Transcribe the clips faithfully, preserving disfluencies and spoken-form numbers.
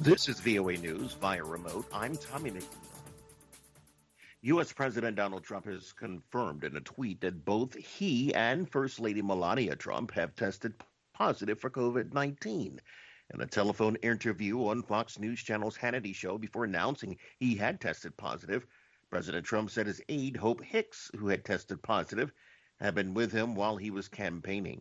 This is V O A News via remote. I'm Tommy McNeil. U S. President Donald Trump has confirmed in a tweet that both he and First Lady Melania Trump have tested positive for COVID nineteen. In a telephone interview on Fox News Channel's Hannity show before announcing he had tested positive, President Trump said his aide, Hope Hicks, who had tested positive, had been with him while he was campaigning.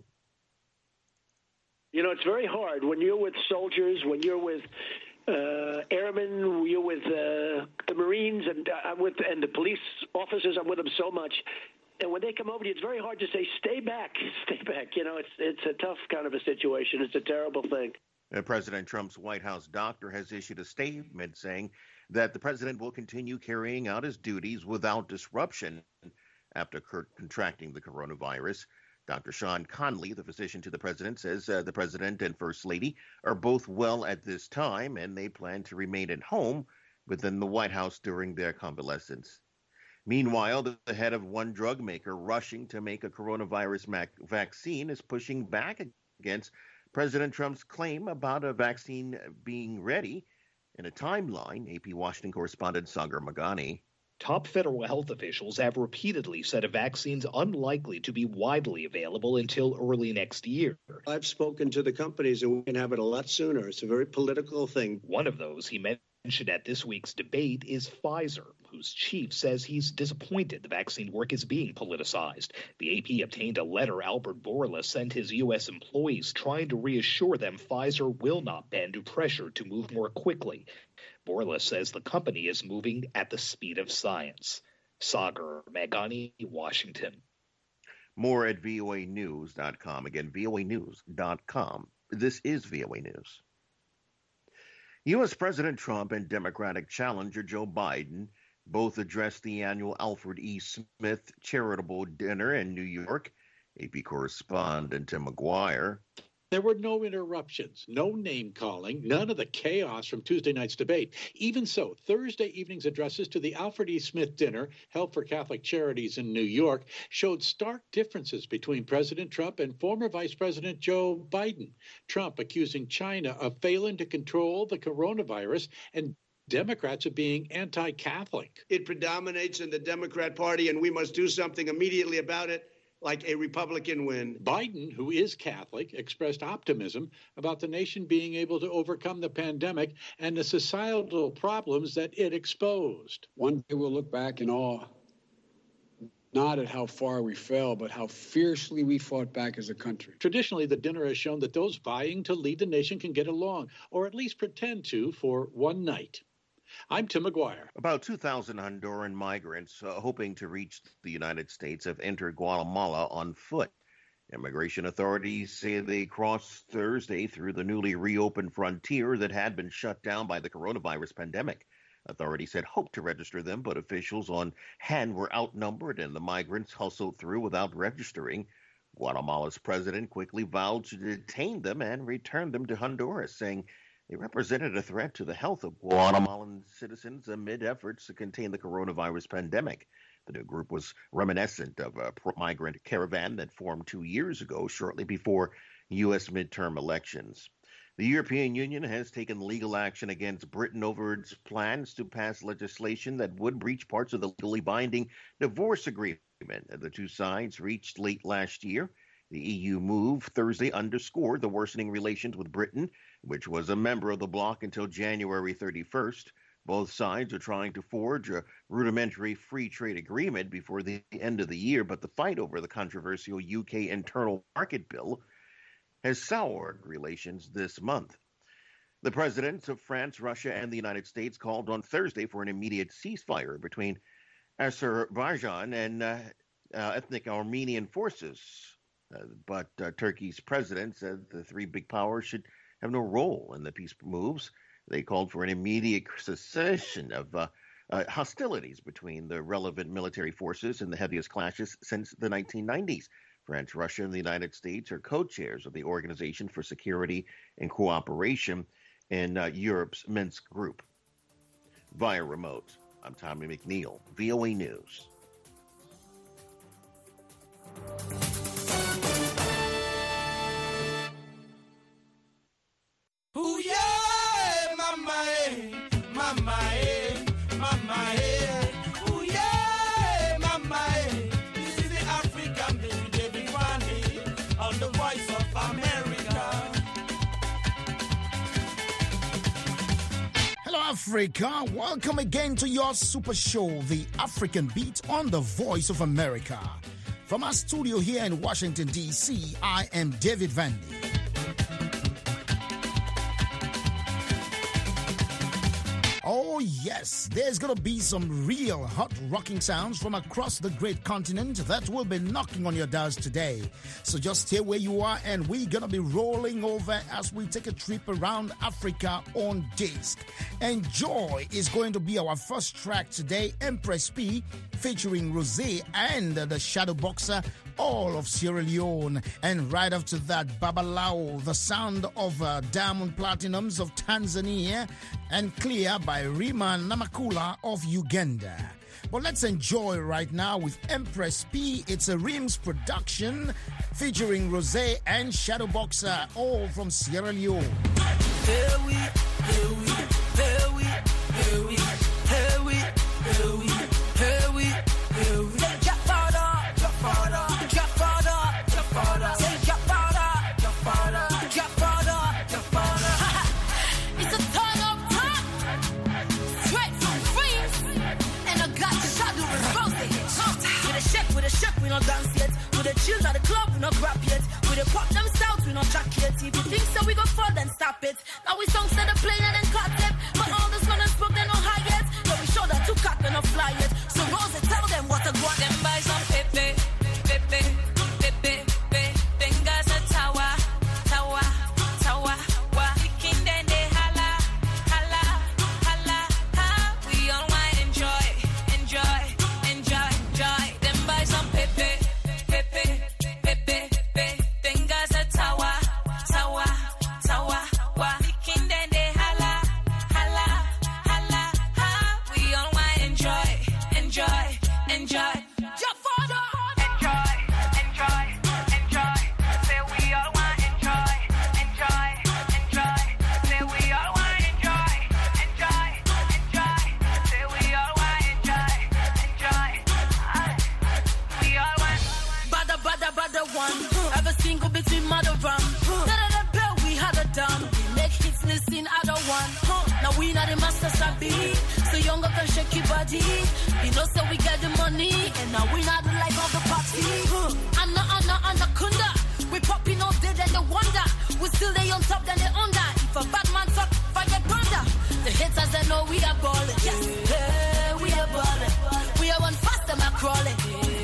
You know, it's very hard when you're with soldiers, when you're with uh, airmen, you're with uh, the Marines, and uh, I'm with and the police officers. I'm with them so much, and when they come over to you, it's very hard to say, "Stay back, stay back." You know, it's it's a tough kind of a situation. It's a terrible thing. Uh, President Trump's White House doctor has issued a statement saying that the president will continue carrying out his duties without disruption after contracting the coronavirus. Doctor Sean Conley, the physician to the president, says uh, the president and First Lady are both well at this time, and they plan to remain at home within the White House during their convalescence. Meanwhile, the, the head of one drug maker rushing to make a coronavirus mac- vaccine is pushing back against President Trump's claim about a vaccine being ready. In a timeline, A P Washington correspondent Sagar Magani. Top federal health officials have repeatedly said a vaccine's unlikely to be widely available until early next year. I've spoken to the companies and we can have it a lot sooner. It's a very political thing. One of those he mentioned at this week's debate is Pfizer, whose chief says he's disappointed the vaccine work is being politicized. The A P obtained a letter Albert Bourla sent his U S employees trying to reassure them Pfizer will not bend to pressure to move more quickly. Bourla says the company is moving at the speed of science. Sagar Magani, Washington. More at V O A news dot com. Again, V O A news dot com. This is V O A News. U S. President Trump and Democratic challenger Joe Biden both addressed the annual Alfred E. Smith charitable dinner in New York. A P correspondent Tim McGuire. There were no interruptions, no name-calling, none of the chaos from Tuesday night's debate. Even so, Thursday evening's addresses to the Alfred E. Smith dinner, held for Catholic Charities in New York, showed stark differences between President Trump and former Vice President Joe Biden. Trump accusing China of failing to control the coronavirus and Democrats of being anti-Catholic. It predominates in the Democrat Party, and we must do something immediately about it, like a Republican win. Biden, who is Catholic, expressed optimism about the nation being able to overcome the pandemic and the societal problems that it exposed. One day we'll look back in awe, not at how far we fell, but how fiercely we fought back as a country. Traditionally, the dinner has shown that those vying to lead the nation can get along, or at least pretend to, for one night. I'm Tim McGuire. About two thousand Honduran migrants uh, hoping to reach the United States have entered Guatemala on foot. Immigration authorities say they crossed Thursday through the newly reopened frontier that had been shut down by the coronavirus pandemic. Authorities had hoped to register them, but officials on hand were outnumbered and the migrants hustled through without registering. Guatemala's president quickly vowed to detain them and return them to Honduras, saying they represented a threat to the health of Guatemalan citizens amid efforts to contain the coronavirus pandemic. The new group was reminiscent of a migrant caravan that formed two years ago, shortly before U S midterm elections. The European Union has taken legal action against Britain over its plans to pass legislation that would breach parts of the legally binding divorce agreement that the two sides reached late last year. The E U move Thursday underscored the worsening relations with Britain, which was a member of the bloc until January thirty-first. Both sides are trying to forge a rudimentary free trade agreement before the end of the year, but the fight over the controversial U K internal market bill has soured relations this month. The presidents of France, Russia, and the United States called on Thursday for an immediate ceasefire between Azerbaijan and uh, uh, ethnic Armenian forces. Uh, but uh, Turkey's president said the three big powers should have no role in the peace moves. They called for an immediate cessation of uh, uh, hostilities between the relevant military forces in the heaviest clashes since the nineteen nineties. France, Russia, and the United States are co-chairs of the Organization for Security and Cooperation in uh, Europe's Minsk Group. Via remote, I'm Tommy McNeil, V O A News. Ooh, yeah, mama. Africa. Welcome again to your super show, The African Beat on the Voice of America. From our studio here in Washington, D C, I am David Vandy. Oh yes, there's gonna be some real hot rocking sounds from across the great continent that will be knocking on your doors today. So just stay where you are and we're gonna be rolling over as we take a trip around Africa on disc. Enjoy is going to be our first track today, Empress P, featuring Rosé and the Shadow Boxer, all of Sierra Leone. And right after that, Babalao, the sound of uh, Diamond Platinums of Tanzania, and Clear by Rima Namakula of Uganda. But let's enjoy right now with Empress P. It's a Rims production featuring Rosé and Shadow Boxer, all from Sierra Leone. Here we, here we, here we, here we, here we, here we, here we, here we. Say drop further, drop further, drop further, drop further. Say drop further, drop further, drop further, drop further. It's a turn up top, straight from Freeze, and I got the shadow with Rosé. With a shake, with a shake, we don't dance yet. With a chill at the club, we don't grab yet. With a pop them styles, we don't jack yet. If you think so, we go for then stop it. Now we songs that are playing and then cut it. But all this fun and spoke, they no high yet. So we show that two cock and no fly yet. So Rosé, tell them what to go. Them buy some pepe, pepe, pepe, pepe. Fingers a tower, tower, tower. Wa kicking then they holla, holla, holla, ha. We all want enjoy, enjoy, enjoy, enjoy. Them buy some pepe, pepe, pepe, pepe. Fingers a tower, tower, tower. Wa kicking then they holla, holla, holla, ha. We all want enjoy, enjoy, enjoy. Jump further. Enjoy, enjoy, enjoy. Say we all want enjoy, enjoy, enjoy. Say we all want enjoy, enjoy, enjoy. Say we all want enjoy, enjoy. Aye. We all want. Bada bada bada one. Ever single between mother rum. Da da da bell we had a done. We make hits listen other one. Now we not the master sabi. So younger can shake your body. You know so we get the money. And now we not the life of the party. Anna Anna Anaconda. We popping all day then they wonder. We still they on top then they under. If a bad man fuck, fire thunder. The haters they know we are balling. Yes, hey, we are balling. We are one fast them are crawling.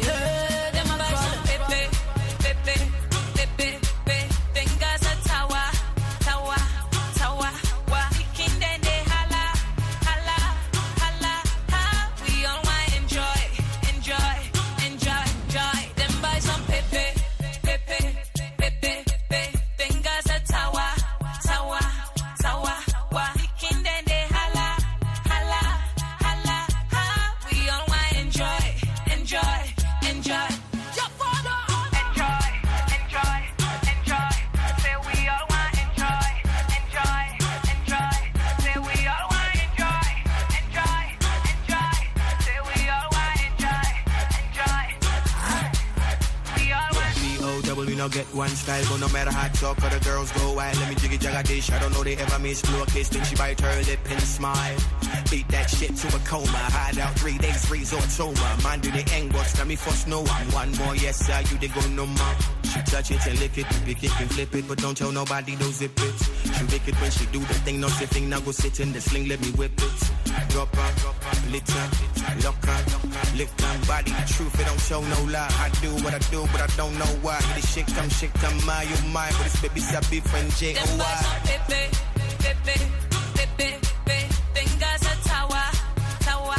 Hey, them are crawling. Pepe, pepe, pepe, pepe. Fingers a tower, tower, tower. Wa kicking then they holla, holla, holla, ha. We all want enjoy, enjoy, enjoy, enjoy. Them buy some pepe, pepe, pepe, pepe. Fingers a tower, tower, tower. Wa kicking then they holla, holla, holla, ha. We all want enjoy, enjoy, enjoy. Jump further. Enjoy, enjoy, enjoy. Say we all want enjoy, enjoy, enjoy. Say we all want enjoy, enjoy, enjoy. Say we all want enjoy, enjoy. We all want. B O double, we no get one style, but no matter how talk, for the girls go wild. Let me jiggy jagga dish. I don't know they ever miss blue kiss. Then she bite her lip and smile. Beat that shit to a coma. Hide out three days, resort soma. Man do the end watch. Let me first know I'm one more. Yes, sir, you they go no more. She touch it and lick it, pick it and flip it, but don't tell nobody don't zip it. She lick it when she do the thing, no slipping. Now go sit in the sling, let me whip it. Drop her, lit her, lock her, lick her body. The truth, it don't show no lie. I do what I do, but I don't know why. This shit come, shit come, my, you mine. But this baby sabi friend J O Y. Pepe, pepe, pepe, pepe. Fingers a tower, tower.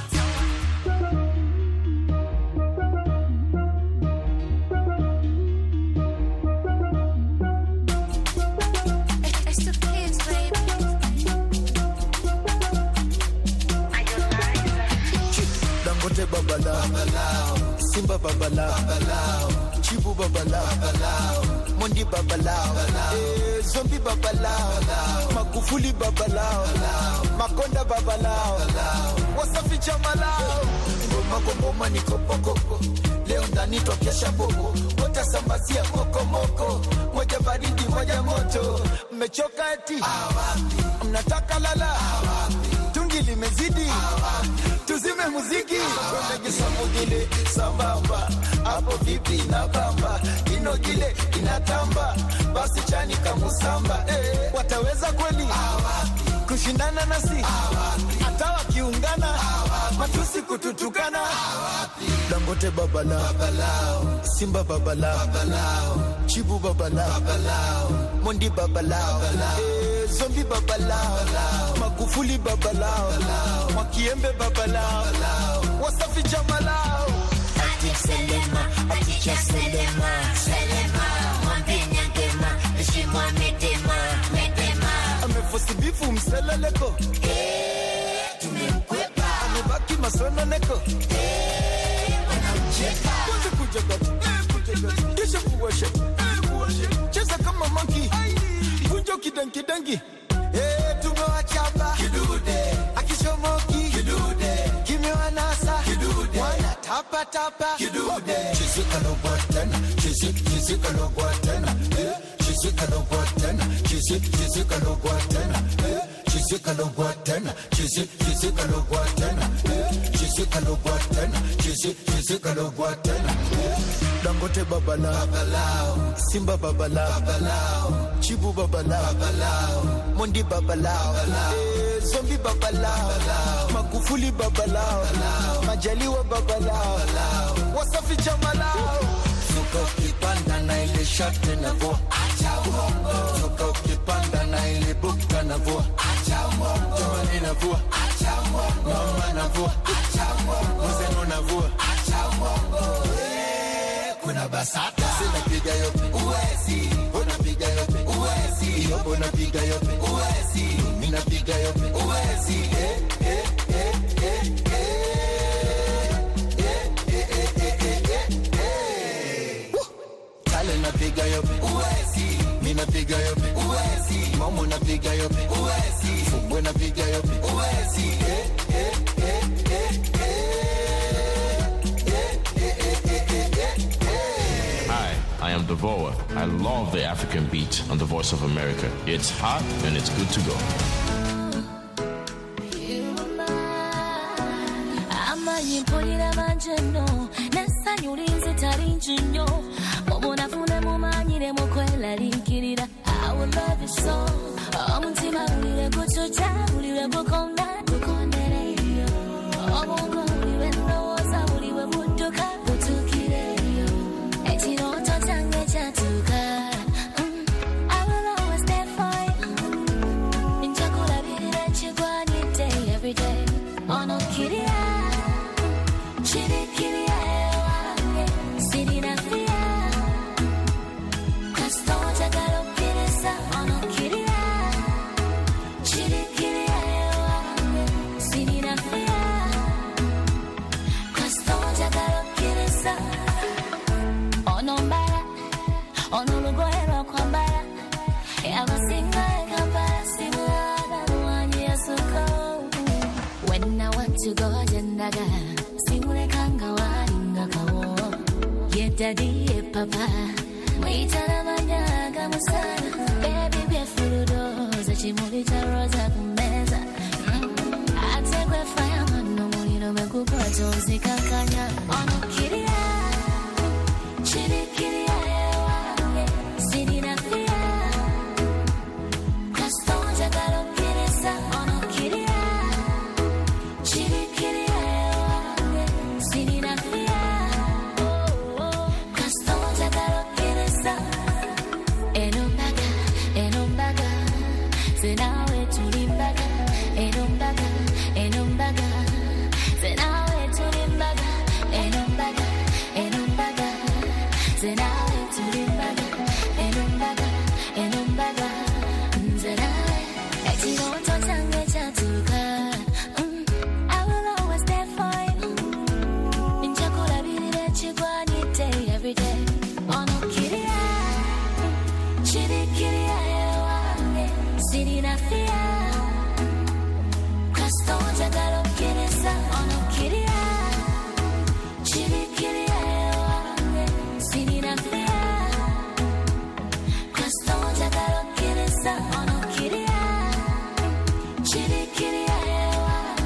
It's the kids, baby. Dangote babalao, Simba babalao, Chibu babalao, Mondi babalao, eh, Zombi babalao, Magufuli babalao, Makonda babalao, Wasafi chamalao, Ngoma ngoma ni kopo kopo, leo ndani tokesha bobo, wote sambazia moko moko, moja baridi moja moto, mmechoka eti, mnataka lala, bungi limezidi, tuzime muziki, twende samugile sambamba, hapo vipi na bamba, inogile inatamba, basi chani kamusamba, eh, wataweza kweli kushindana nasi, hata wakiungana matusi kututukana. Dangote babalao, babalao, Simba babalao, babalao, Chibu babalao, babalao, Mondi babalao, babalao, eh, Zombi babalao, babalao, Magufuli babalao, babalao, Mwakiembe babalao, babalao, Wasafi jamalao. Ati Selema, ati cha Selema, Selema, mwambie nyangema, nishimwa medema, medema. Amefosi bifu mseleleko, eh, tumemkwepa. Amebaki masononeko, eh, wanamcheka. Kwanza kuja gati, eh, kuja gati, kisha kuwasha, eh, kuwasha. Cheza kama monkey, kunjo kidangi dangi, eh, tumewachapa kidude, akishomoki kidude, kimewanasa kidude, wana tapa tapa kidude. Chizika no button, chizik chizika no button, eh, chizika no button, chizik chizika no button, eh, chizika no button, chizik chizika no button, eh, chizika no button, chizik chizika no button. Dangote babalao, babalao, Simba babalao, babalao, Chibu babalao, babalao, Mondi babalao, babalao, eh, Zombi babalao, babalao, Magufuli babalao, babalao, Majaliwa babalao, babalao, Wasafi jamalao. Suka ukipanda na ile shati na vo, acha uongo. Suka ukipanda na ile bukta na vo, acha uongo. Jamani na vo, acha uongo. Mama na vo, acha uongo. Mzeno na vo, acha uongo. Kuna basata, sina piga yope, uwezi. Bona piga yope, uwezi. Iyo bona piga yope, uwezi. Mina piga yope, uwezi. Eh, eh, eh, eh, eh. Kale napiga yope, uwezi. Mina piga yope, uwezi. Momo napiga yope, uwezi. Fumbwe napiga yope, uwezi. Eh, eh, eh, eh, eh. Hi, I am Devoa. I love the African beat on the Voice of America. It's hot and it's good to go. I will love you so. Omutima ulire kuchucha, ulire kukonga, kukondereyo. Obongo ulire ndoza, ulire buduka, butukireyo. Echiroto change chatuka. I will always stand for you. Nchakula birira chigwani day every day. Ono kiria, chiri kiria ewa, siri na fia. Kastoja galo kirisa, ono kiria, chiri kiria ewa, siri na fia. Kastoja galo kirisa, ono mbara, ono lugoero kwa mbara. Ewa singa eka mbara, simulada mwanyi ya suko. When I want to go jendaga, simule kanga waringa kawo. Ye daddy, ye papa, mwitana manyaga musana. Baby be fuludoza, chimulita roza kumeza. Atekwe fire mano, mulino mekupa tozi kankanya. Ono kiria, chiri kiria ewa, siri na fia. Kastoja galo kirisa, ono kiria. Chiri kiria ewa, siri na fia. Kastoja galo kirisa. Enombaga, enombaga, zenawe tulimbaga. Enombaga, enombaga, zenawe tulimbaga. Enombaga, enombaga, zenawe tulimbaga. Enombaga, enombaga, zenawe. Echiroto change chatuka. I will always stand for you. Nchakula birira chigwani day every day. Ono kiria, chiri kiria ewa, siri na fia. Kastoja galo kirisa, ono kiria, chiri kiria ewa, siri na fia. Kastoja galo kirisa, ono kiria, chiri kiria ewa.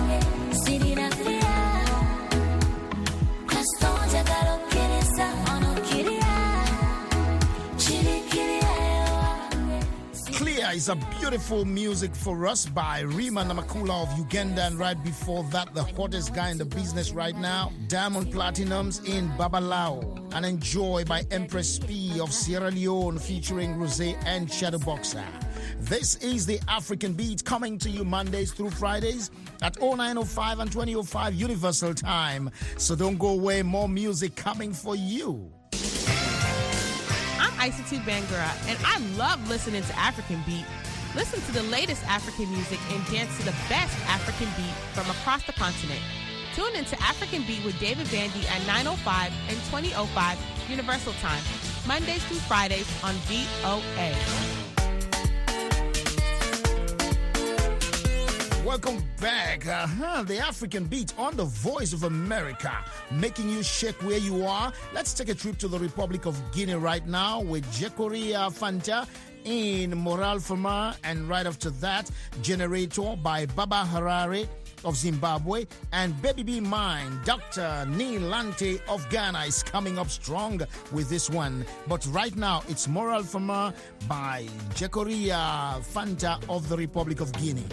is a beautiful music for us by Rima Namakula of Uganda. And right before that, the hottest guy in the business right now, Diamond Platinums in Babalao. And Enjoy by Empress P of Sierra Leone featuring Rosé and Shadowboxer. This is the African Beat coming to you Mondays through Fridays at oh nine oh five and twenty oh five Universal Time. So don't go away, more music coming for you. I'm Isatube Bangura, and I love listening to African Beat. Listen to the latest African music and dance to the best African beat from across the continent. Tune into African Beat with David Bandy at nine oh five and twenty oh five Universal Time, Mondays through Fridays on V O A. Welcome back. Uh-huh. The African Beat on the Voice of America, making you shake where you are. Let's take a trip to the Republic of Guinea right now with Jekoria Fanta in Moral Fama, and right after that, Generator by Baba Harare of Zimbabwe, and Baby Be Mine, Doctor Nilante of Ghana is coming up strong with this one. But right now, it's Moral Fama by Jekoria Fanta of the Republic of Guinea.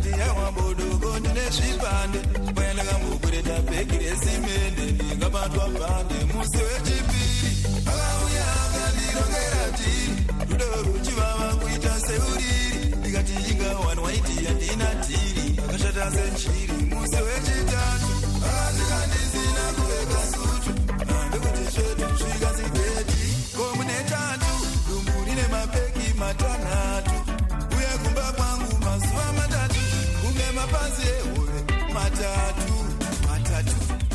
ndikati yawa bodogo ndine zvipande kwenda kambokureta bhegi resimende ndingabatwa bhande musi wechipiri akauya akandirongera tiri rudo ruchivava kuita seuriri ndikati inga wani waiti yandina tiri akashata senchiri musi wechitatu akandikandisina kuveka sutu ndekuti zvedu zvikazideti komune tatu dumbu rine mapeki matanhatu uye kumba kwangu mazuva matatu kunge mapanzi ehove matatu matatu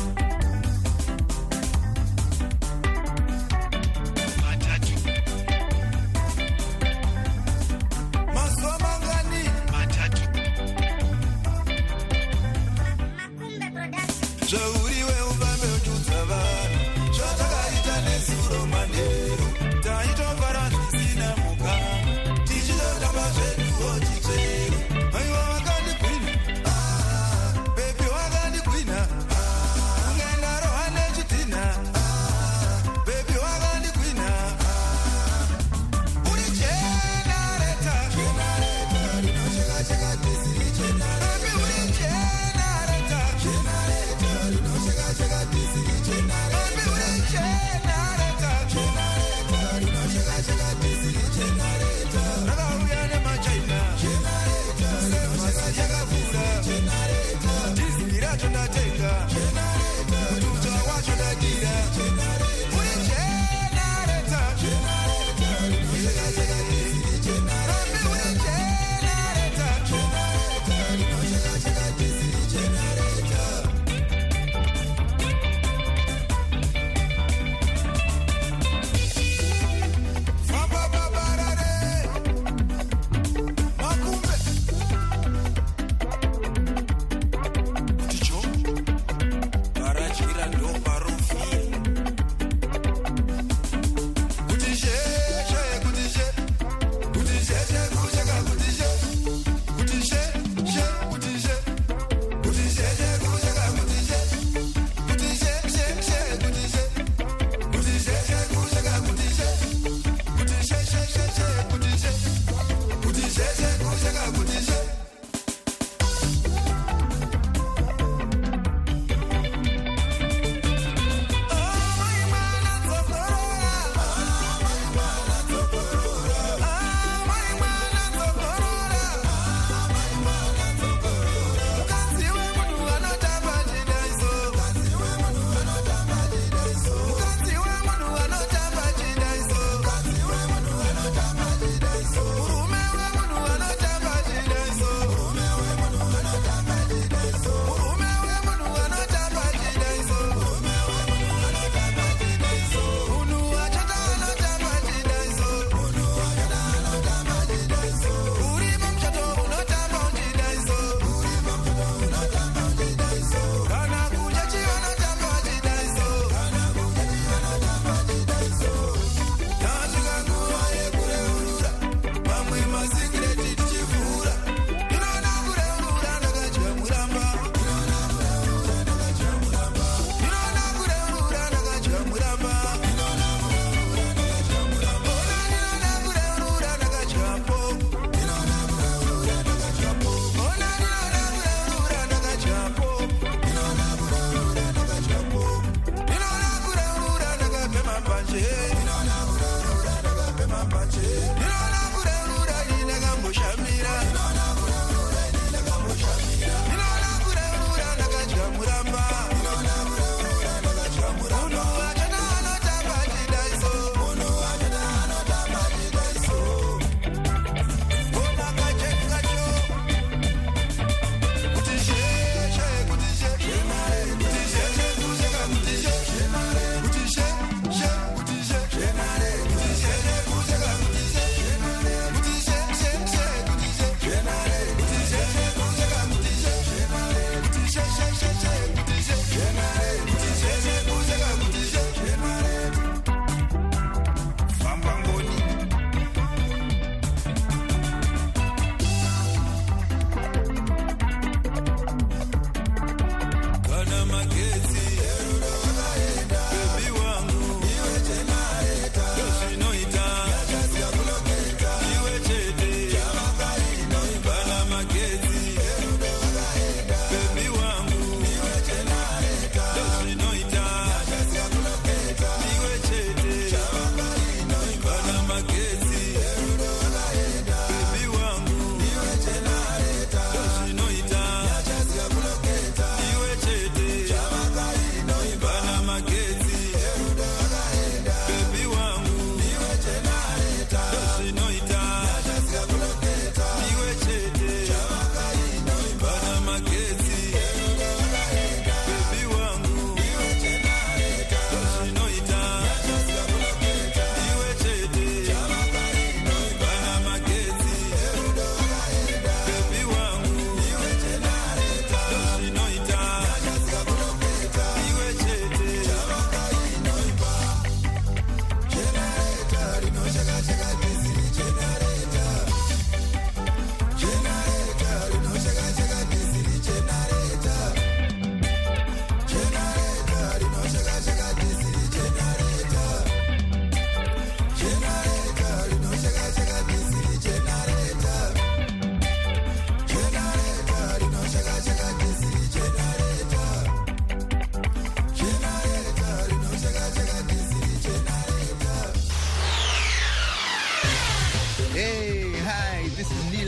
matatu mazuva mangani matatu zvauriwe ufambe uchudza vanhu zvatakaita nesuro manheru taitofara zvisina mukana tichitotamba zveduwo chichero aiwa vakandibwina bebi wakandibwina ungendaro hane chitina bebi wakandibwina uri jenareta rinochekacheka disiri bebi uri jenareta rinochekacheka disiri bebi uri jenareta rinochekacheka disiri rakauya nemachaina semasi yakavura disiri racho ndatenga tuta wacho ndadira uri jenareta rinochekacheka disiri bebi uri jenareta rinochekacheka disiri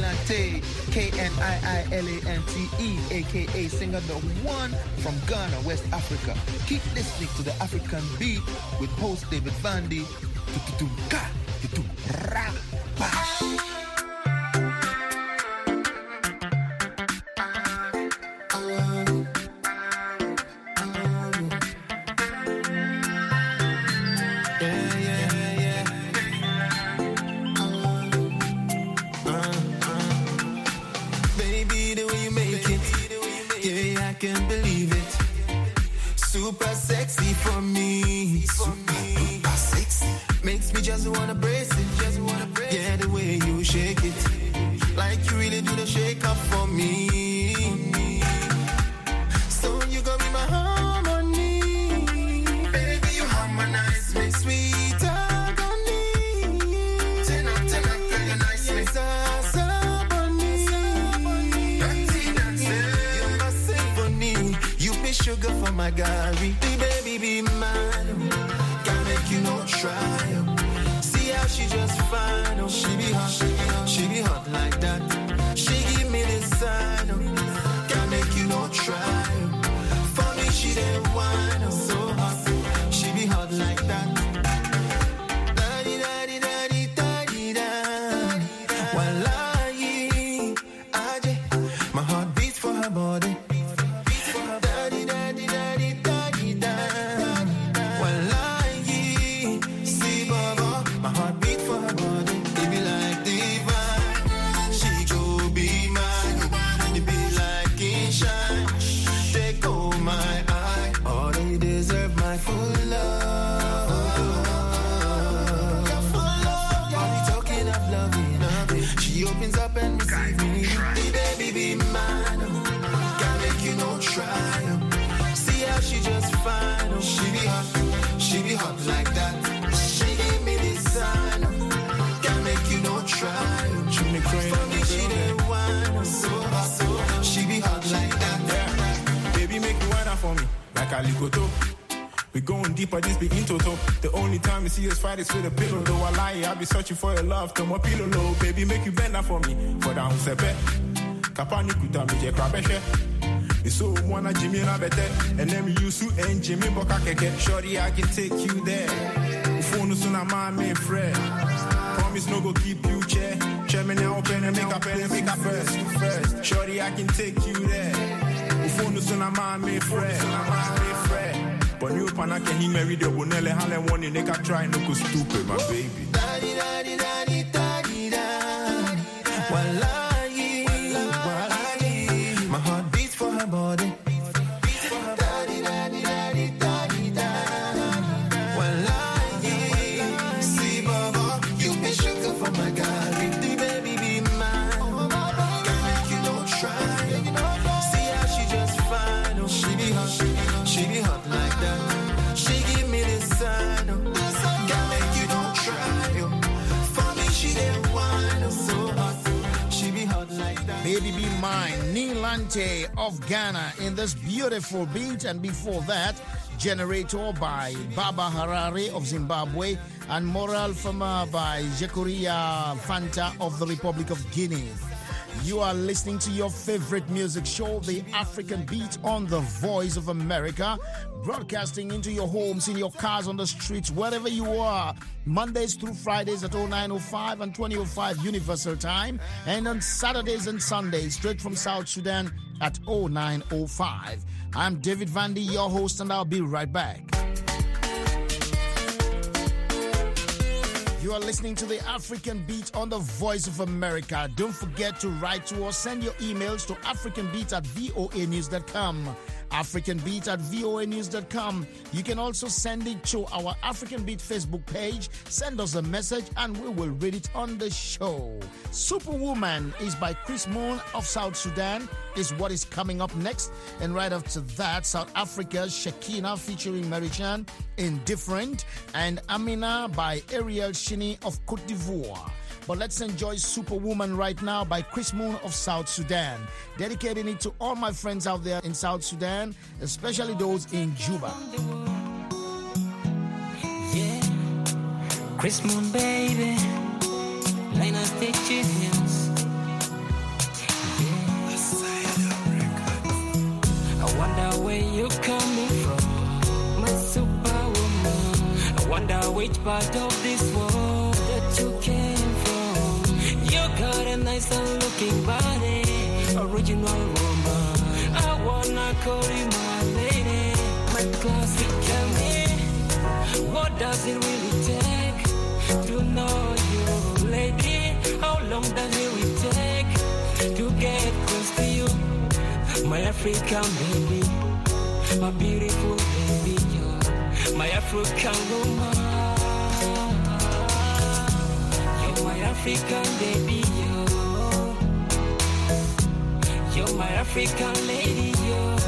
Nilante, K N I I L A N T E, a k a singer the one from Ghana, West Africa. Keep listening to the African Beat with host David Vandy. Tututumka, tutumra, bash. Can't believe it. Super sexy for me. Super sexy. Makes me just wanna brace it. Just wanna brace it. Yeah, the way you shake it. Like you really do the shake up for me. So you gon' be my harmony. Baby, you harmonize me. Sweet agony. Ten up, ten up, girl, you're nice. Yes, sugar for my Gary, baby, be mine. Can't make you no try. See how she just fine. Oh, she be hot, she be hot, she be hot like that. She give me this sign. Oh, can't make you no try. For me, she didn't whine. Oh, so hot, she be hot like that. Da-di, da-di, da-di, da-di, da. Wallahi, Aje, my heart beats for her body. We going deeper, this be in toto. The only time you see us fight is with a pillow. Though I lie, I be searching for your love. Come on, pillow low, baby, make you bend that for me. For down sepe, kapani kuta mi je krabeshe. It's so wanna Jimmy na bete, and then we used to end Jimmy boka keke. Shorty, I can take you there. Phone suna my main friend. Promise no go keep you chair. Chairman now open and make up and make up first. First, shorty, I can take you there. Phone suna my main friend. But you pana can he marry the bonelle Harlem one in they can try no go stupid, my baby. Daddy, daddy, daddy, daddy, daddy. Wallahi, wallahi. My heart beats for her body. Daddy, daddy, daddy, daddy, daddy. Wallahi, see Baba, you be sugar for my Gary. The baby be mine. Can't make you no try. See how she just fine. Oh, she be hot, she be hot, she be hot like that. She give me this sign, oh. Can't make you don't try, oh. For me, she didn't whine, oh. So hot, she be hot like that. Baby Be Mine, Nilante of Ghana in this beautiful beat. And before that, Generator by Baba Harare of Zimbabwe and Moral Fama by Jekuria Fanta of the Republic of Guinea. You are listening to your favorite music show, The African Beat, on the Voice of America, broadcasting into your homes, in your cars, on the streets, wherever you are, Mondays through Fridays at oh nine oh five and twenty oh five Universal Time, and on Saturdays and Sundays, straight from South Sudan at oh nine oh five. I'm David Vandy, your host, and I'll be right back. You are listening to the African Beat on the Voice of America. Don't forget to write to us. Send your emails to africanbeat at voa news dot com. africanbeat at voa news dot com. You can also send it to our African Beat Facebook page. Send us a message and we will read it on the show. Superwoman is by Chris Moon of South Sudan is what is coming up next. And right after that, South Africa's Shakina featuring Marichan, Indifferent, and Amina by Ariel Shini of Cote d'Ivoire. But let's enjoy Superwoman right now by Chris Moon of South Sudan. Dedicating it to all my friends out there in South Sudan, especially those in Juba. Yeah, Chris Moon, baby. Line of Egyptians. which part of this world that you came from. You got a nice and looking body, original woman. I wanna call you my lady, my classic Camry. What does it really take to know you, lady? How long does it really take to get close to you? My African baby, my beautiful baby, you're my African woman. You're my African baby, you're, you're my African lady, you're.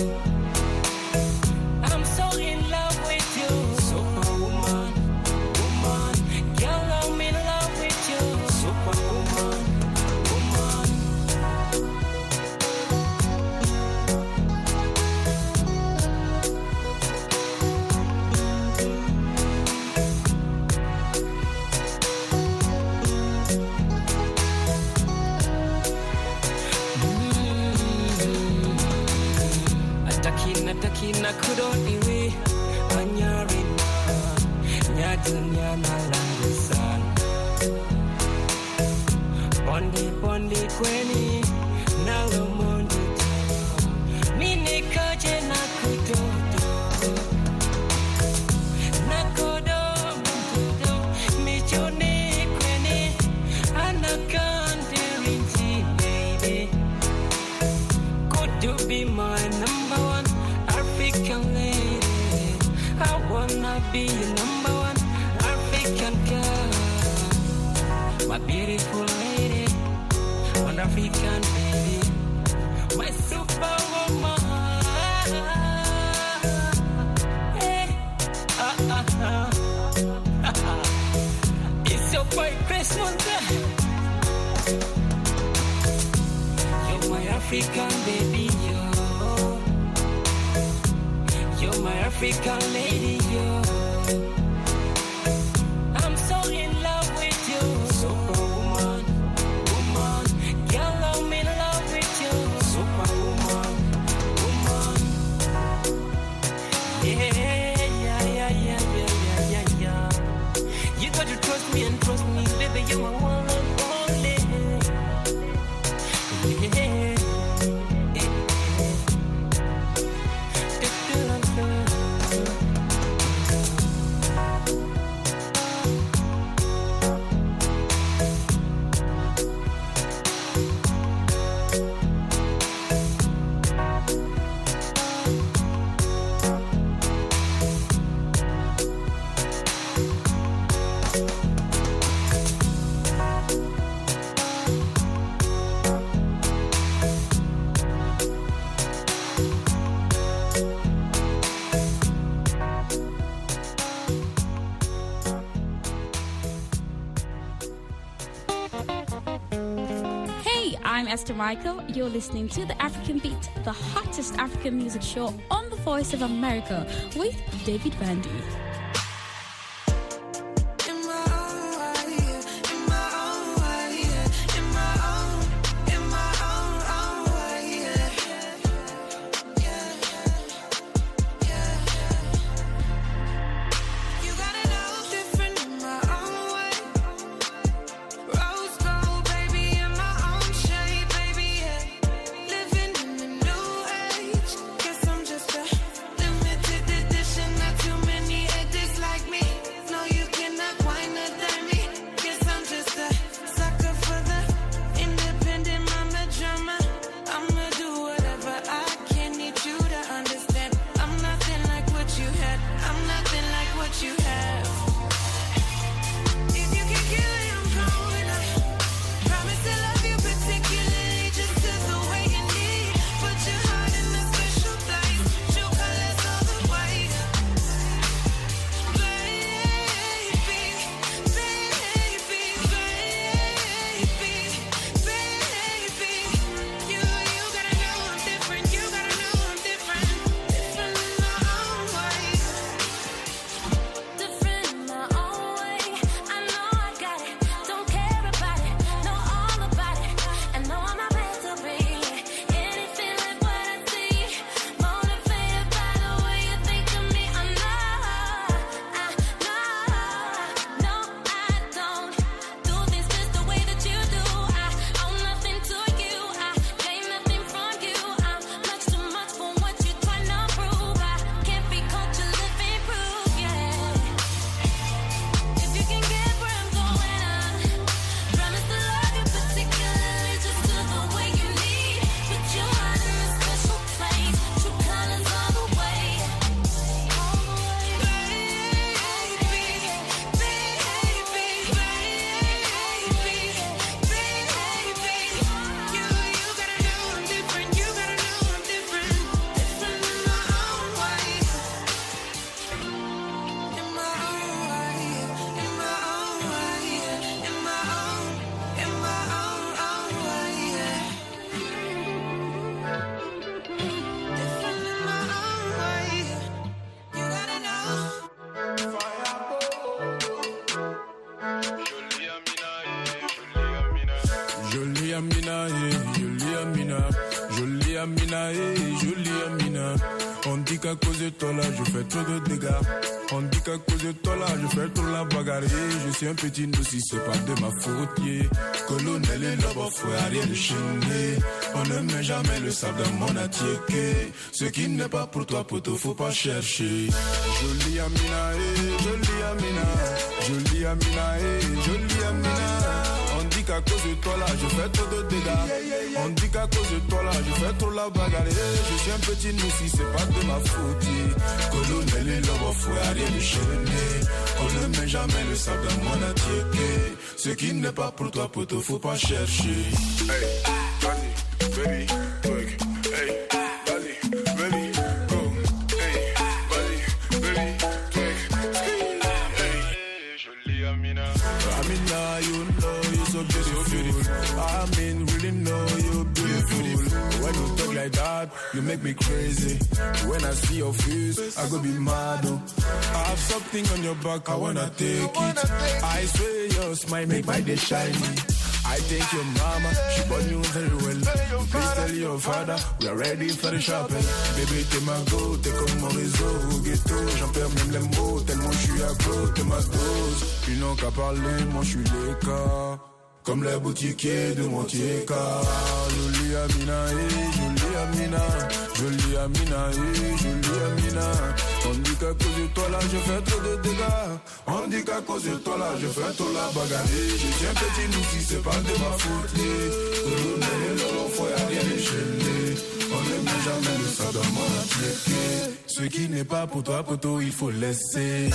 I'm so in love with you, superwoman, woman. Girl, I'm in love with you, superwoman, woman. Atakina kudoniwe anyarina nyatanya nalangusan Bondi bondi kweni nalomondi mini kaje nakudodo nakodo mudodo michoni kweni anakante rinti baby. Could you be my number one African lady? I wanna be your number one African girl. My beautiful lady, one African baby, my superwoman. Hey, ah, ah, ah. It's your boy Christmas day. You're my African baby, you're, you're my African lady, you're. I'm so in love with you, superwoman, woman. Girl, I'm in love with you, superwoman, woman. Yeah, yeah, yeah, yeah, yeah, yeah, yeah. You got to trust me and trust me, baby. You are one and only. Yeah. I'm Esther Michael. You're listening to The African Beat, the hottest African music show on the Voice of America with David Vandy. Limited edition, not too many Amina, eh, jolie Amina. Jolie Amina, eh, jolie Amina. On dit qu'à cause de toi là, je fais trop de dégâts. On dit qu'à cause de toi là, je fais trop la bagarre. Je suis un petit si c'est pas de ma faute. Yeah. Colonel et l'homme, faut rien de chaîner. On ne met jamais le sable dans mon attiéké. Ce qui n'est pas pour toi, poto, faut pas chercher. Jolie Amina, eh, jolie Amina. Jolie Amina, eh, jolie Amina. On dit qu'à cause de toi là, je fais trop de dégâts. On dit qu'à cause de toi là, je fais trop la bagarre. Je suis un petit si c'est pas de ma faute. Colonel et l'homme, faut rien de chaîner. On ne met jamais le sable dans mon attiéké. Ce qui n'est pas pour toi, poto, faut pas chercher. Hey, Bunny, baby, quick. Hey, Bunny, baby, go. Hey, Bunny, baby, quick. Hey, jolie Amina. Amina, you know you're so beautiful. I mean, really know you're beautiful. When you talk like that, you make me crazy. When I see your face, I go be mad. Oh. I have something on your back, I wanna take it. I swear your smile make my day shiny. I thank your mama, she born you very well. Please tell your father, we are ready for the shopping. Baby, t'es ma go, t'es comme mon réseau. Ghetto, j'en perds même les mots, tellement je suis accro, t'es ma dose. Ils n'ont qu'à parler, moi je suis les cas. Comme les boutiquiers de Montier-Car. Jolie Amina, eh, jolie Amina. Jolie Amina, eh, jolie Amina. On dit qu'à cause de toi là, je fais trop de dégâts. On dit qu'à cause de toi là, je fais trop la bagarre. Je suis un petit nous si c'est pas de ma faute. Colonel et l'homme, faut y rien déchaîner. On ne met jamais le sang dans mon attiéké. Ce qui n'est pas pour toi, poto, il faut laisser.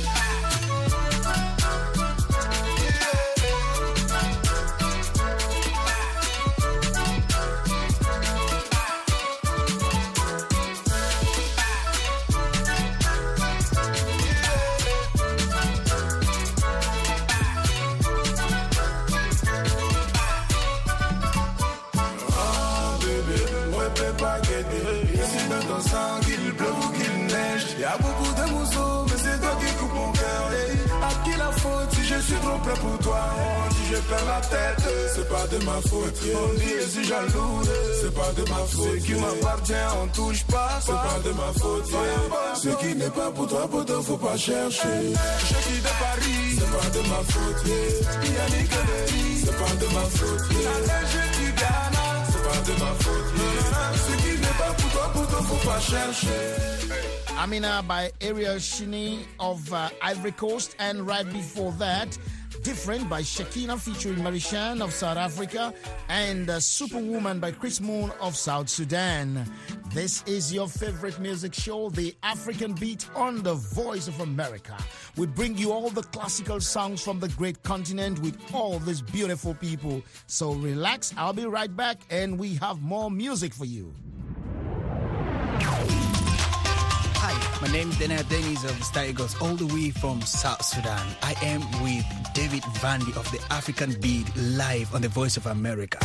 Qu'il pleuve ou qu'il neige, y a beaucoup d'émotions, mais c'est toi qui coupe mon cœur. Hey, à qui la faute si je suis trop près pour toi? On dit je perds la tête, c'est pas de ma faute. On dit je suis jaloux, c'est pas de ma faute. Ce qui m'appartient, on touche pas, c'est pas de ma faute. Ce qui n'est pas pour toi, poto, faut pas chercher. Je suis de Paris, c'est pas de ma faute. Yannick Delis, c'est pas de ma faute. Je suis Ghana, c'est pas de ma faute. Ce qui n'est pas pour toi, poto, faut pas chercher. Amina by Ariel Shini of uh, Ivory Coast, and right before that, Different by Shekina featuring Marishan of South Africa, and uh, Superwoman by Chris Moon of South Sudan. This is your favorite music show, The African Beat, on the Voice of America. We bring you all the classical songs from the great continent with all these beautiful people. So relax, I'll be right back, and we have more music for you. Hi, my name is Daniel Dennis of the Star Eagles, all the way from South Sudan. I am with David Vandy of the African Beat, live on the Voice of America.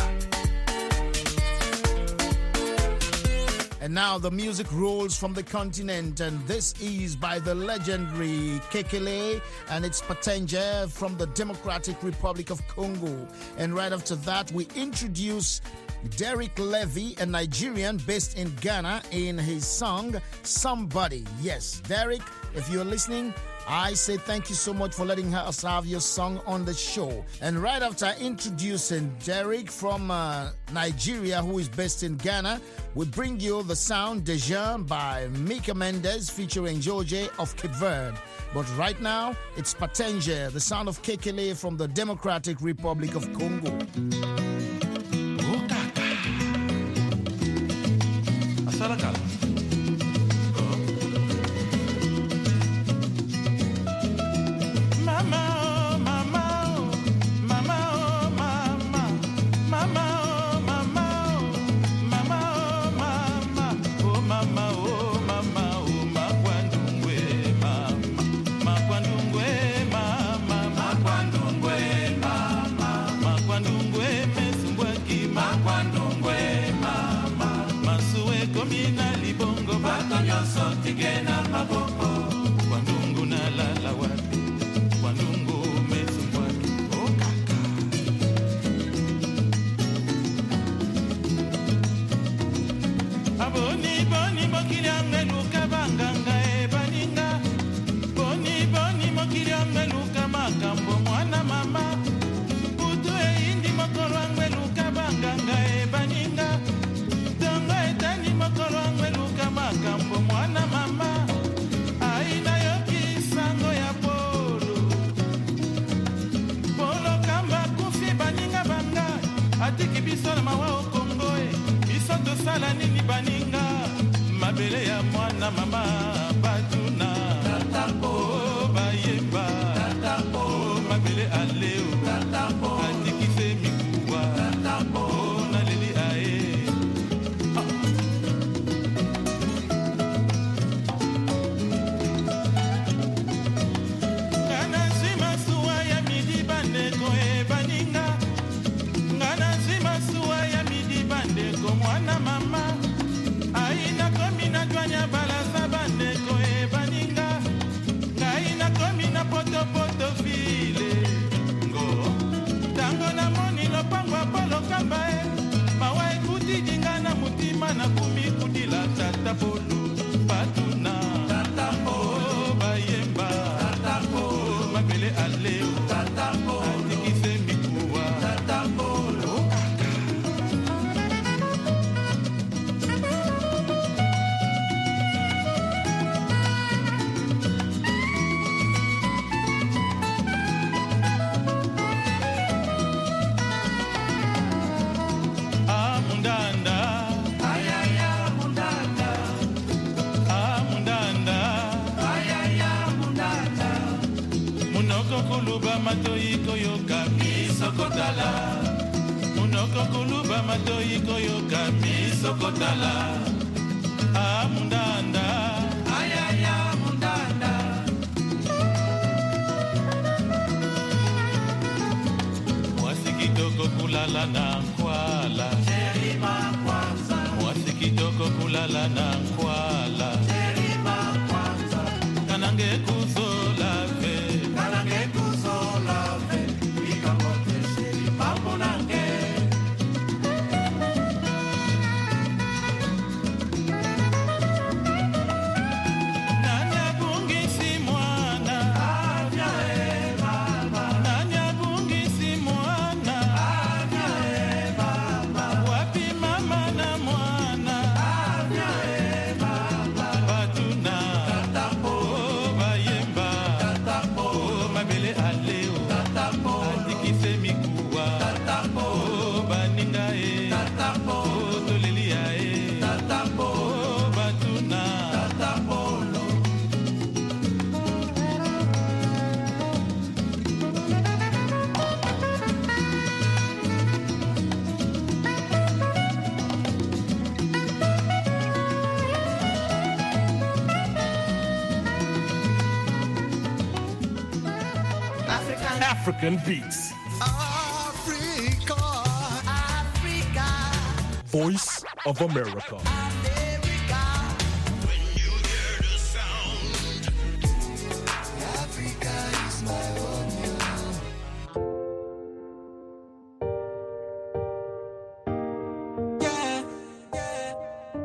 And now the music rolls from the continent, and this is by the legendary Kekele, and it's Patenje from the Democratic Republic of Congo. And right after that, we introduce Derek Levy, a Nigerian based in Ghana, in his song, Somebody. Yes, Derek, if you're listening, I say thank you so much for letting us have your song on the show. And right after introducing Derek from uh, Nigeria, who is based in Ghana, we bring you the sound Deja by Mika Mendes featuring George of Cape Verde. But right now, it's Patenje, the sound of Kekele from the Democratic Republic of Congo. Boni boni mokili ameluka banganga e baninga. Boni boni mokili ameluka makambo mwana mama. Butu e indi mokolo ameluka banganga e baninga. Tongo etani mokolo ameluka makambo mwana mama. Aina yoki sango ya polo. Polo kamba kufi baninga banga. Atiki biso na mawa okongo e. Biso tosala nini baninga. Mabele ya mwana mama batuna. Oh bayemba. Oh mabele aleo. Atiki se mikuwa. Oh naleli ae. Ngana sima suwa ya midi bandeko e baninga. Ngana sima suwa ya midi bandeko mwana mama. Aina komi na jwanya balaza bandeko e baninga. Ngaina komi na poto poto file. Ngo tango na moni lopangwa polo kamba e. Mawa ekuti jingana mutima na kumi kudila tata polo. Patuna tata polo bayemba. Tata polo mabele aleo. Tata polo atikise mikuwa. Tata polo Amundanda, ayaya mundanda, amundanda, ayaya mundanda. Munoko kuluba matoiko yoka misokotala. Munoko kuluba matoiko yoka misokotala. Amundanda, ayaya mundanda. Mwasikitoko kulala na nkwala. Sherima kwanza. Mwasikitoko kulala na nkwala. Sherima kwanza. Kanange kuzola fe. Kanange kuzola fe. Ikamote sherima munange. Nanya bungisi mwana. Avya e mama. Nanya bungisi mwana. Avya e mama. Wapi mama na mwana. Avya e mama. Batuna. Tatapo. Bayemba. Tatapo. Mabele aleo. Tatapo. Atikise mikuwa. Tatapo. Baninga e. Tatapo. Tolelia e. Tatapo. Batuna. Tatapo. African beats. Africa, Africa, Voice of America. Africa is my home. Yeah, yeah,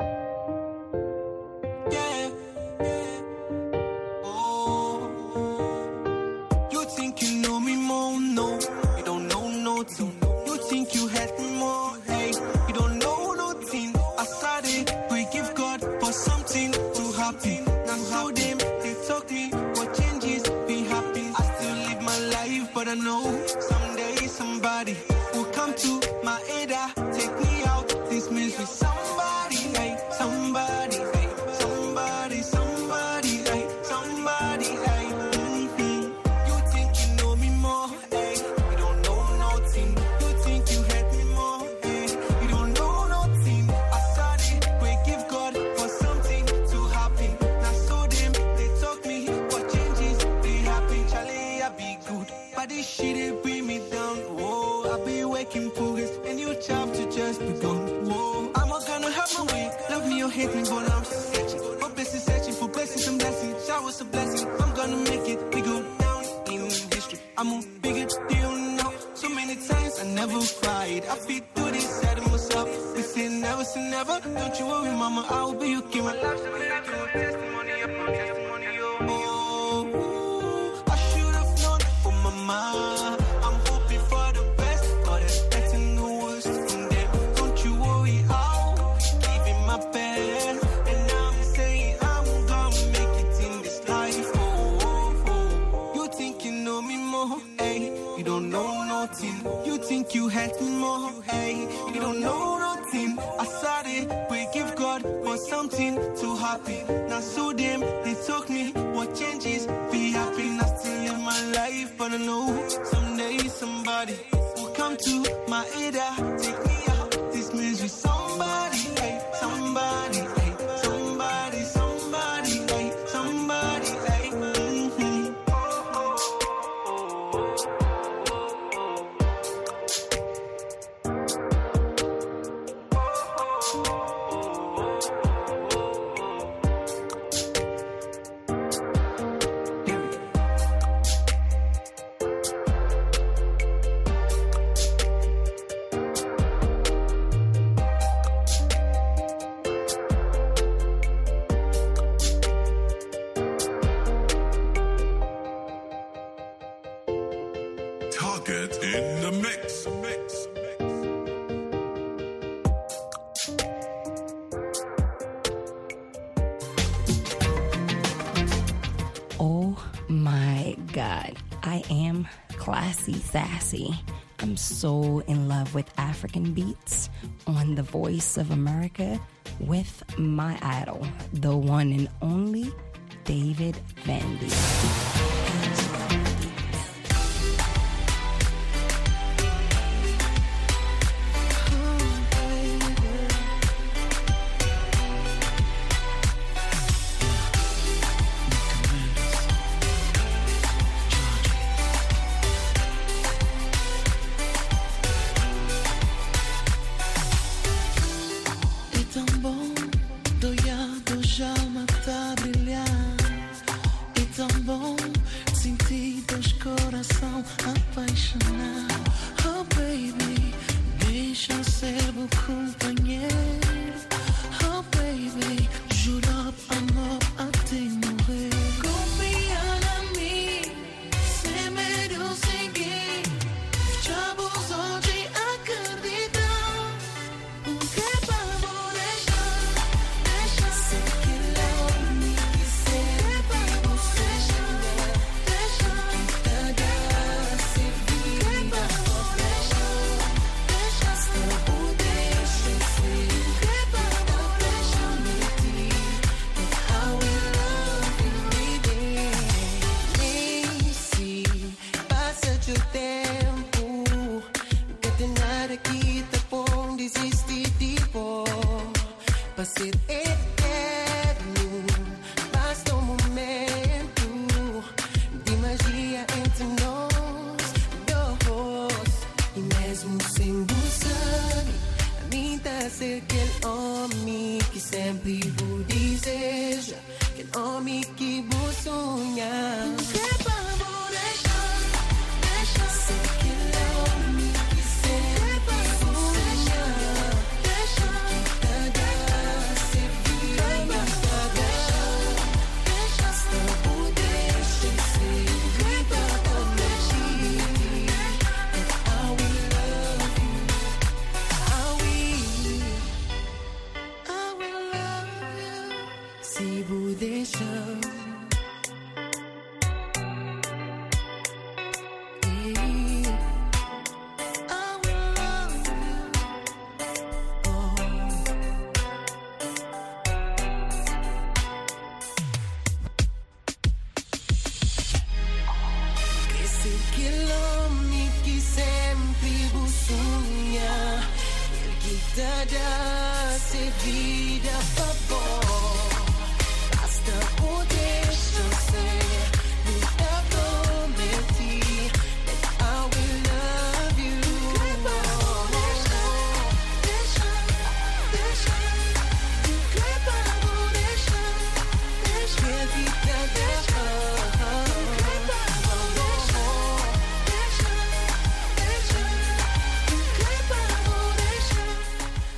yeah, yeah. Oh, you think you know me more? No, you don't know nothing. You think you had me more? Hey, you don't know nothing. I started, we give God for something to happen. Now how them they talk me, what changes be happen. I still live my life, but I know someday somebody will come to my aid, take me out this misery. Somebody, hey, somebody, hey, somebody, somebody, hey, somebody, hey. Mm-hmm. You think you know me more, hey, you don't know nothing. You think you hate me more, hey, you don't know nothing. I started, we give God for something to happen. Now so them, they talk me, what changes they happen. Charlie, I be good, but this shit they bring me down. Whoa, I be waking focused, and you chop to just begun. Whoa, I'm not gonna have my way. Love me or hate me, but I'm still searching for blessings, searching for blessings and blessings. Showers of blessing, I'm gonna make it. We go down in history. I'm a bigger deal now. So many times I never cried. I feel do this side of myself. This say never, say never. Don't you worry, mama, I'll be your king. My life's a miracle, testimony upon testimony. Oh, I should have known for mama. I'm hoping for the best, but expecting the worst from them. Don't you worry, I'll give it my best. And I'm saying I'm gonna make it in this life. Oh, oh, oh. You think you know me more, hey? You don't know nothing. You think you hate me more, hey? You don't know nothing. I started, we give God for something to happen. Now so them, they took me, what changes? Be happy, not still live my life. But I know someday somebody will come to my aid. Take me out, this misery. Somebody, hey, somebody, hey, somebody, somebody, hey, somebody, hey. Mm-hmm. Target in the mix. mix. Oh my God, I am classy sassy. I'm so in love with African beats on The Voice of America with my idol, the one and only David Vandy.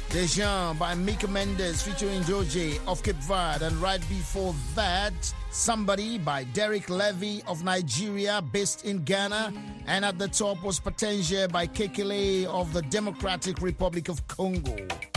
Dejan by Mika Mendes featuring Joji of Cape Verde. And right before that, Somebody by Derek Levy of Nigeria, based in Ghana. And at the top was Potentia by Kekele of the Democratic Republic of Congo.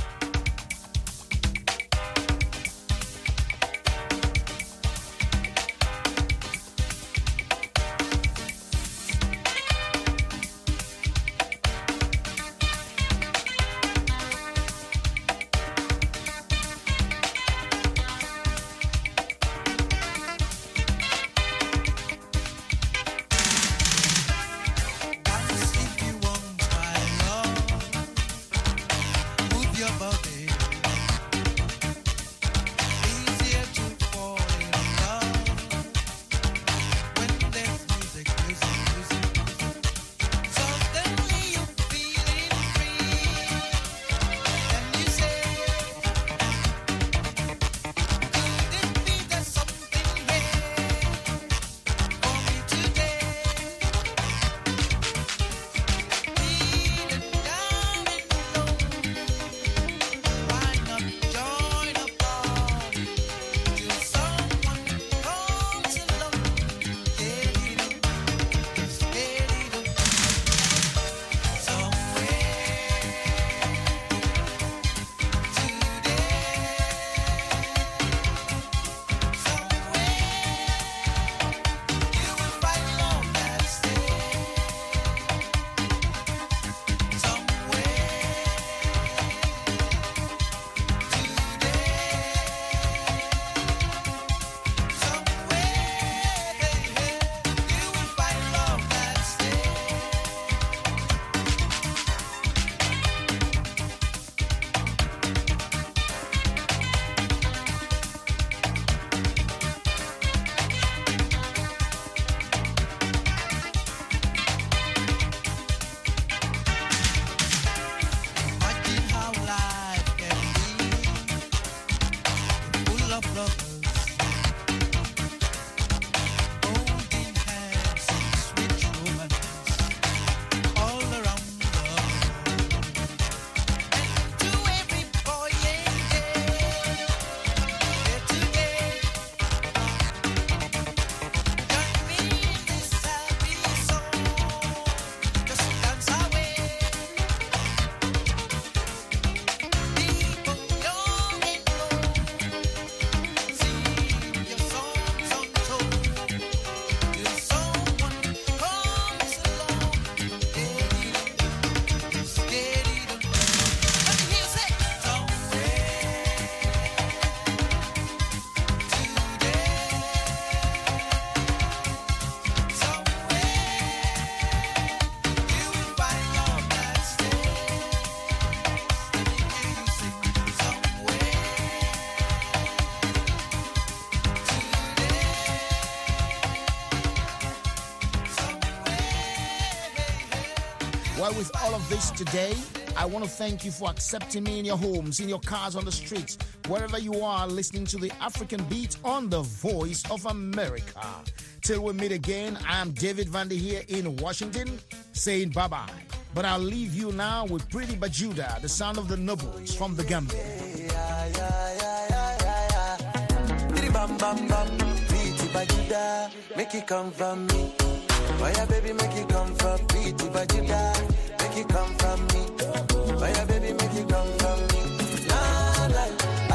Well, with all of this today, I want to thank you for accepting me in your homes, in your cars, on the streets, wherever you are, listening to the African Beat on the Voice of America. Till we meet again, I am David Vandy here in Washington, saying bye-bye. But I'll leave you now with Pretty Bajuda, the sound of the nobles from the Gambia. Yeah, yeah, yeah, yeah, yeah. Bam, bam, bam. Pretty Bajuda, make it come from me. Why ya baby make it come from Pretty Bajuda, make it come from me. Why ya baby make it come from me. Nah, nah,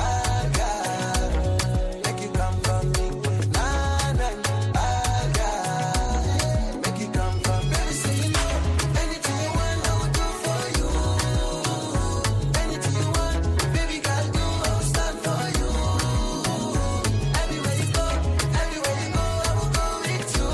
I got, make it come from me. Nah, nah, I got, make it come from me. Baby say you know, anything you want I will do for you. Anything you want, baby girl do, I will stand for you. Everywhere you go, everywhere you go, I will go with you.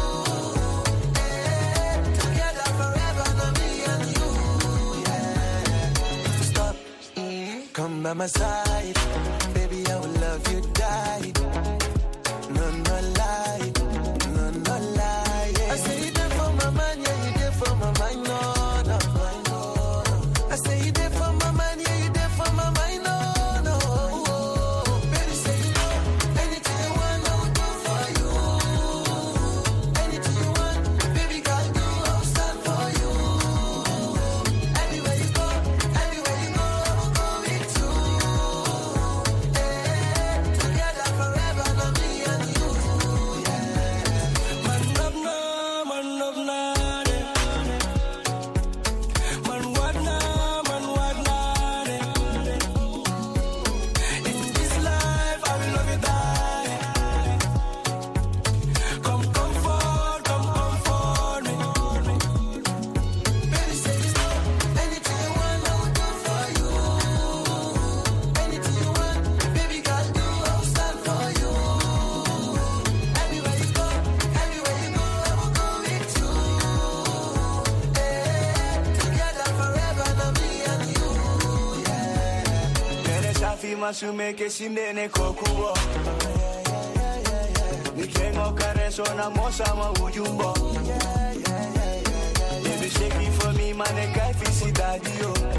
Together forever, not me and you. Yeah. Stop, come by my side, baby. I will love you, die. No, no lie, no, no lie. Yeah. I say you there for my man, yeah, you there for my mind, no, no, no. I say you there for my man, yeah, you there for my mind, no, no. Baby, say you know, anything you want, I will do for you. Anything you want, baby girl, do, I will stand for you. Everywhere you go, everywhere you go, I will go si masume ke sindene kokubo. Nikengo kareso na mosa ma ujumbo. Baby shake it for me, man, I can't feel daddy yo.